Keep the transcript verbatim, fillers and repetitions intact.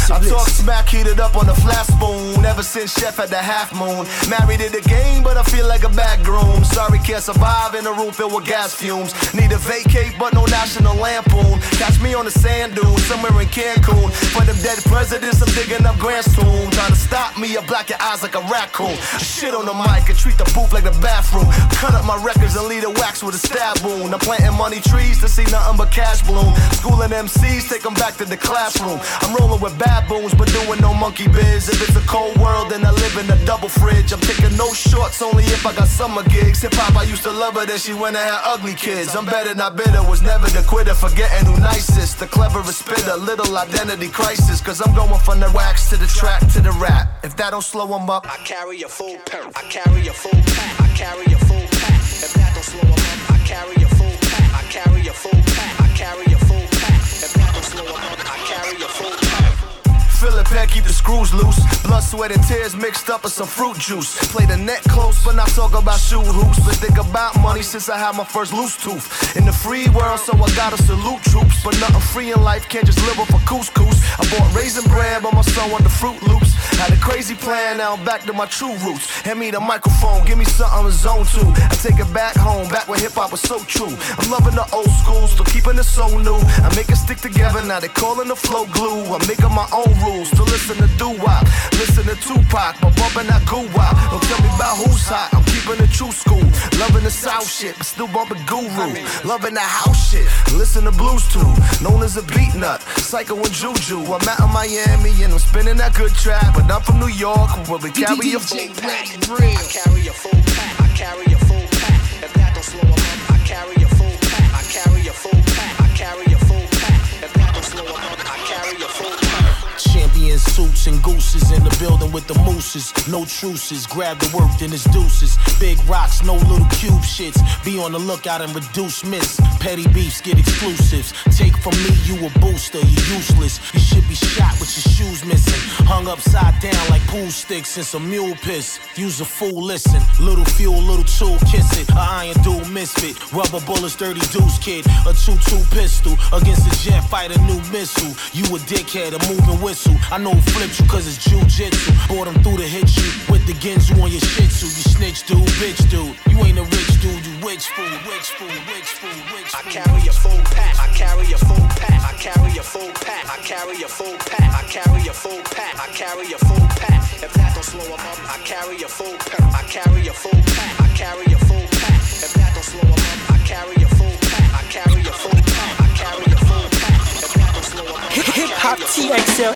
to I this. talk smack, heated up on the flat spoon. Ever since Chef at the half moon. Married to the game, but I feel like a back groom. Sorry, can't survive in a room filled with gas fumes. Need a vacate, but no national lampoon. Catch me on the sand dune, somewhere in Cancun. For them dead presidents, I'm digging up Grant's tomb. Trying to stop me, I black your eyes like a raccoon. Shit on the mic and treat the booth like the bathroom. Cut up my records and leave the wax with a stab wound. I'm planting money trees to see nothing but cash bloom. Schooling M Cs, take them back to the classroom. I'm rolling with baboons, but doing no monkey biz. If it's a cold world, then I live in a double fridge. I'm taking no shorts, only if I got summer gigs. Hip hop, I used to love her, then she went and had ugly kids. I'm better, not bitter, was never the quitter. Forgetting who nicest, the cleverest spitter. Little identity crisis, cause I'm going from the wax to the track to the rap. If that don't slow them up, I carry a full pack. I carry a full pack. I carry a full pack. If that don't slow them up, I carry a full pack. I carry a full pack. I carry a full pack. If that don't slow them up, I carry a full pack. Fill a pack, keep the screws loose. Blood, sweat, and tears mixed up with some fruit juice. Play the net close, but not talk about shoe hoops. But think about money since I had my first loose tooth. In the free world, so I gotta salute troops. But nothing free in life, can't just live off a couscous. I bought raisin bread, but my son wanted Fruit Loops. Had a crazy plan, now I'm back to my true roots. Hand me the microphone, give me something to zone to. I take it back home, back when hip hop was so true. I'm loving the old school, still keeping it so new. I make it stick together, now they calling the flow glue. I'm making my own rules. To listen to doo-wop, listen to Tupac, but bumping that goo-wop. Don't tell me about who's hot, I'm keeping it true school. Loving the South shit, but still bumping Guru. Loving the house shit, listen to Blues too. Known as a beat nut, Psycho and Juju. I'm out in Miami and I'm spinning that good track. But I'm from New York, where we carry a full pack. I carry a full pack, I carry a full pack. If that don't slow them up, I carry a full pack. I carry a full pack, I carry a full pack. If that don't slow them up, I carry a full pack. Champion suits and gooses in the building with the mooses. No truces, grab the work, then it's deuces. Big rocks, no little cube shits. Be on the lookout and reduce miss. Petty beefs get exclusives. Take from me, you a booster, you useless. You should be shot with your shoes missing. Hung upside down like pool sticks and some mule piss. Use a fool, listen. Little fuel, little tool, kiss it. A iron dual misfit. Rubber bullets, dirty deuce kid. A two-two pistol. Against a jet fighter, new missile. You a dickhead, a moving whistle. I know who flipped you cause it's jujitsu. Brought him through to hit you with the Genzu on your shih tzu. You snitch dude, bitch dude. You ain't a rich dude, you witch fool, witch fool, witch fool, witch fool. I carry a full pack, I carry a full pack, I carry a full pack, I carry a full pack, I carry a full pack, I carry a full pack. If that don't slow them up, I carry a full pack, I carry a full pack, I carry a full pack. If that don't slow them up, I carry a full pack, I carry a full pack, I carry a full pack. If that don't slow them up, Hip Hop T X L